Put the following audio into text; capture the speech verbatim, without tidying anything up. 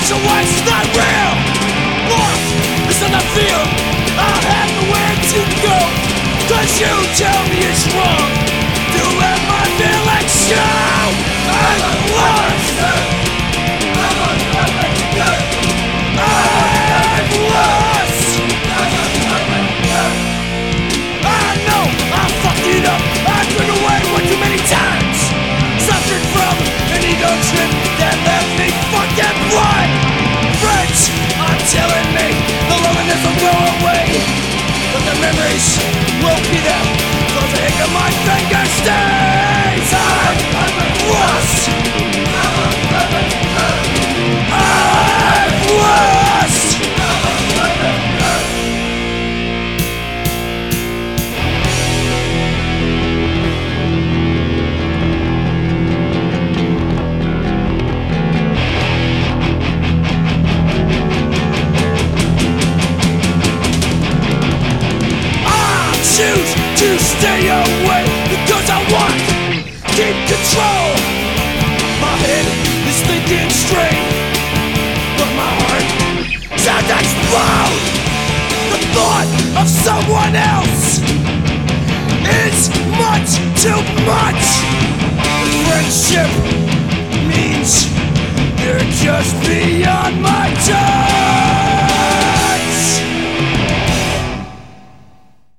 So what's not real? Lost, it's not the feel. I have nowhere to go, cause you tell me it's wrong to let my feelings show. I'm lost. I'm lost. I know I fucked it up. I turned away one too many times, suffered from an ego trip that left me fucking blind. Friends are telling me the loneliness will go away, but the memories won't be there, cause the ache of my finger stays. I'm lost. I'm lost. Choose to stay away because I want keep control. My head is thinking straight, but my heart sounds explode. The thought of someone else is much too much. Friendship means you're just beyond my touch.